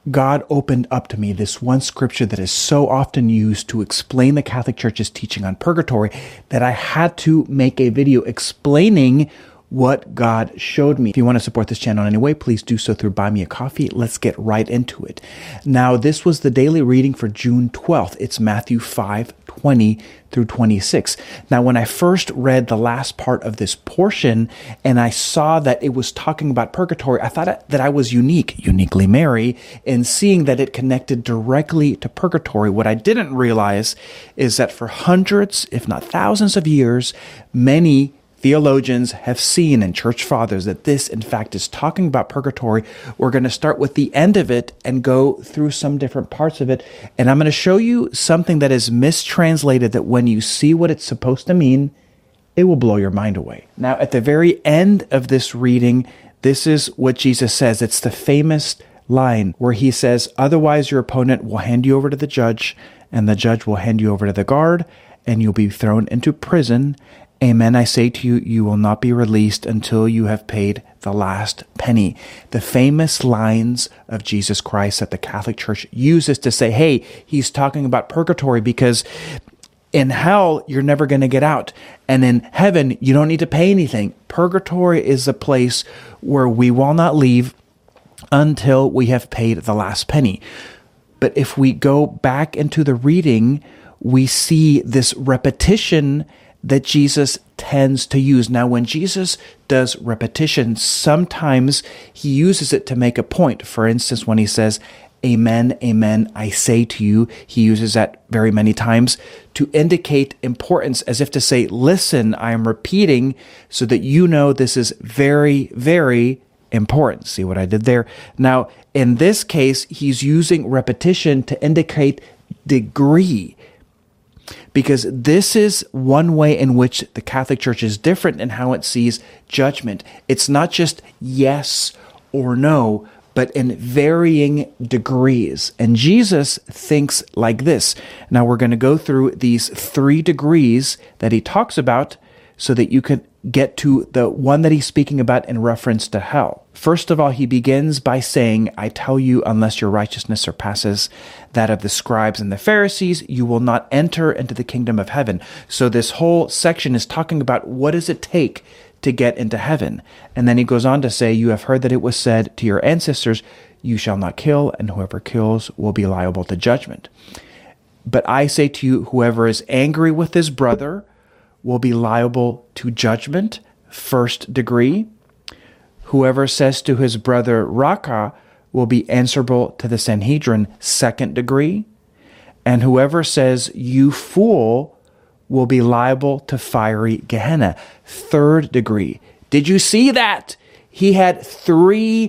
God opened up to me this one scripture that is so often used to explain the Catholic Church's teaching on purgatory that I had to make a video explaining what God showed me. If you want to support this channel in any way, please do so through Buy Me a Coffee. Let's get right into it. Now, this was the daily reading for June 12th. It's Matthew 5:20 through 26. Now, when I first read the last part of this portion and I saw that it was talking about purgatory, I thought that I was uniquely Mary, in seeing that it connected directly to purgatory. What I didn't realize is that for hundreds, if not thousands of years, many theologians have seen, and church fathers, that this, in fact, is talking about purgatory. We're going to start with the end of it and go through some different parts of it. And I'm going to show you something that is mistranslated, that when you see what it's supposed to mean, it will blow your mind away. Now, at the very end of this reading, this is what Jesus says. It's the famous line where he says, "Otherwise your opponent will hand you over to the judge, and the judge will hand you over to the guard, and you'll be thrown into prison. Amen, I say to you, you will not be released until you have paid the last penny." The famous lines of Jesus Christ that the Catholic Church uses to say, hey, he's talking about purgatory because in hell, you're never going to get out. And in heaven, you don't need to pay anything. Purgatory is a place where we will not leave until we have paid the last penny. But if we go back into the reading, we see this repetition that Jesus tends to use. Now, when Jesus does repetition, sometimes he uses it to make a point. For instance, when he says, "Amen, amen, I say to you," he uses that very many times to indicate importance, as if to say, listen, I am repeating so that you know this is very, very important. See what I did there? Now, in this case, he's using repetition to indicate degree, because this is one way in which the Catholic Church is different in how it sees judgment. It's not just yes or no, but in varying degrees. And Jesus thinks like this. Now we're going to go through these 3 degrees that he talks about so that you could get to the one that he's speaking about in reference to hell. First of all, he begins by saying, "I tell you, unless your righteousness surpasses that of the scribes and the Pharisees, you will not enter into the kingdom of heaven." So this whole section is talking about what does it take to get into heaven. And then he goes on to say, "You have heard that it was said to your ancestors, you shall not kill, and whoever kills will be liable to judgment. But I say to you, whoever is angry with his brother will be liable to judgment, 1st degree. Whoever says to his brother, Raka, will be answerable to the Sanhedrin, 2nd degree. And whoever says, you fool, will be liable to fiery Gehenna, 3rd degree. Did you see that? He had 3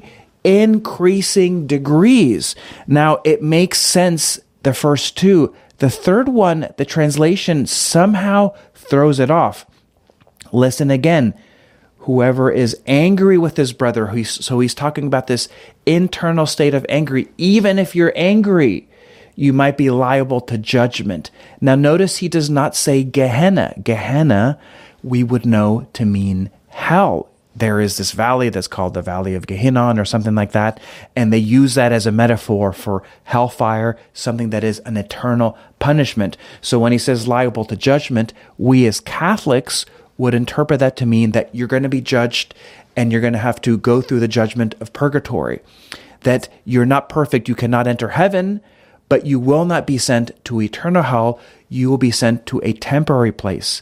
increasing degrees. Now, it makes sense, the first 2. The third one, the translation somehow throws it off. Listen again. Whoever is angry with his brother, so he's talking about this internal state of anger. Even if you're angry, you might be liable to judgment. Now notice he does not say Gehenna. Gehenna, we would know to mean hell. There is this valley that's called the Valley of Gehinnom or something like that, and they use that as a metaphor for hellfire, something that is an eternal punishment. So when he says liable to judgment, we as Catholics would interpret that to mean that you're going to be judged and you're going to have to go through the judgment of purgatory, that you're not perfect, you cannot enter heaven, but you will not be sent to eternal hell, you will be sent to a temporary place,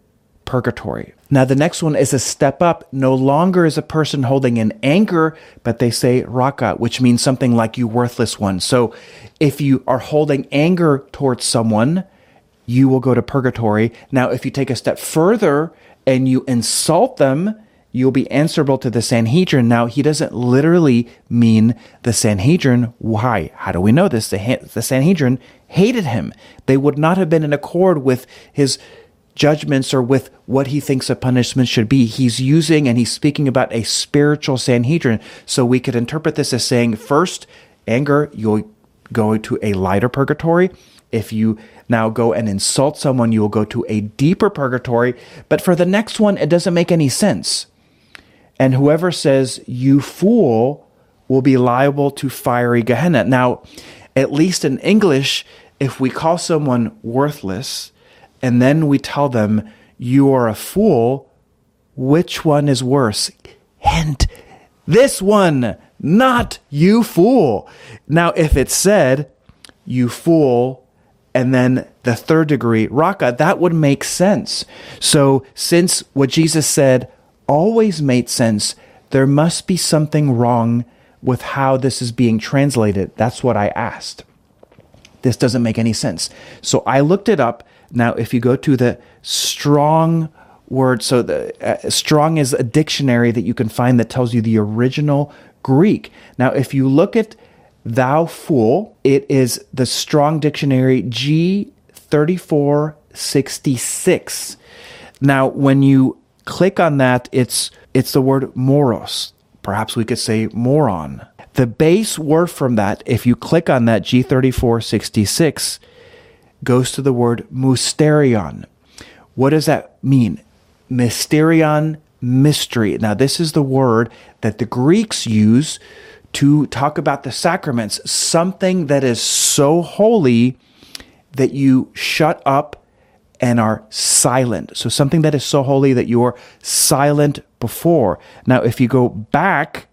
purgatory. Now, the next one is a step up. No longer is a person holding in anger, but they say raka, which means something like you worthless one. So if you are holding anger towards someone, you will go to purgatory. Now, if you take a step further and you insult them, you'll be answerable to the Sanhedrin. Now, he doesn't literally mean the Sanhedrin. Why? How do we know this? The Sanhedrin hated him. They would not have been in accord with his judgments or with what he thinks a punishment should be. He's using and he's speaking about a spiritual Sanhedrin. So we could interpret this as saying, first, anger, you'll go to a lighter purgatory. If you now go and insult someone, you will go to a deeper purgatory. But for the next one, it doesn't make any sense. And whoever says, you fool, will be liable to fiery Gehenna. Now, at least in English, if we call someone worthless and then we tell them, you are a fool, which one is worse? Hint, this one, not you fool. Now, if it said, you fool, and then the third degree, raka, that would make sense. So since what Jesus said always made sense, there must be something wrong with how this is being translated. That's what I asked. This doesn't make any sense. So I looked it up. Now, if you go to the Strong word, so the Strong is a dictionary that you can find that tells you the original Greek. Now, if you look at thou fool, it is the Strong Dictionary G3466. Now, when you click on that, it's the word moros. Perhaps we could say moron. The base word from that, if you click on that G3466, goes to the word mysterion. What does that mean? Mysterion, mystery. Now, this is the word that the Greeks use to talk about the sacraments, something that is so holy that you shut up and are silent. So something that is so holy that you are silent before. Now, if you go back,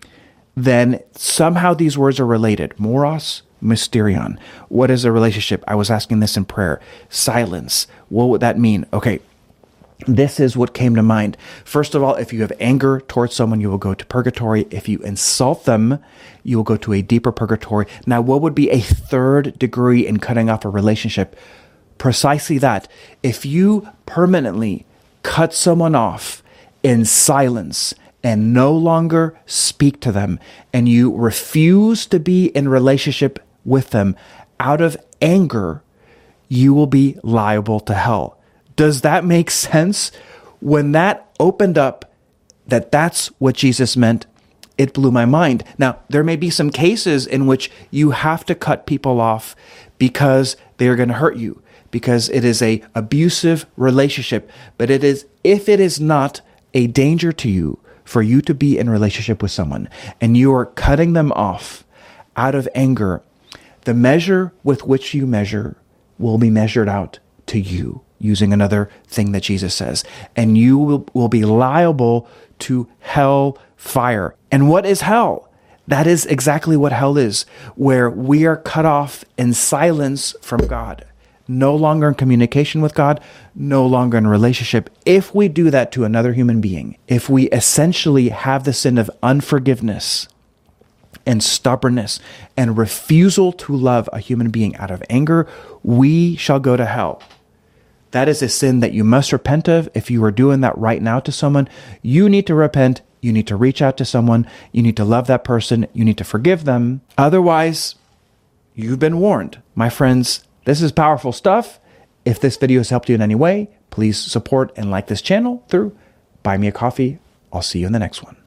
then somehow these words are related. Moros, mysterion. What is the relationship? I was asking this in prayer. Silence. What would that mean? Okay. This is what came to mind. First of all, if you have anger towards someone, you will go to purgatory. If you insult them, you will go to a deeper purgatory. Now, what would be a third degree in cutting off a relationship? Precisely that. If you permanently cut someone off in silence and no longer speak to them, and you refuse to be in relationship with them out of anger, you will be liable to hell. Does that make sense? When that opened up, that's what Jesus meant, it blew my mind. Now, there may be some cases in which you have to cut people off because they are going to hurt you, because it is an abusive relationship. But if it is not a danger to you for you to be in relationship with someone and you are cutting them off out of anger, the measure with which you measure will be measured out to you, using another thing that Jesus says, and you will be liable to hell fire. And what is hell? That is exactly what hell is, where we are cut off in silence from God, no longer in communication with God, no longer in relationship. If we do that to another human being, if we essentially have the sin of unforgiveness and stubbornness and refusal to love a human being out of anger, we shall go to hell. That is a sin that you must repent of. If you are doing that right now to someone, you need to repent. You need to reach out to someone. You need to love that person. You need to forgive them. Otherwise, you've been warned. My friends, this is powerful stuff. If this video has helped you in any way, please support and like this channel through Buy Me a Coffee. I'll see you in the next one.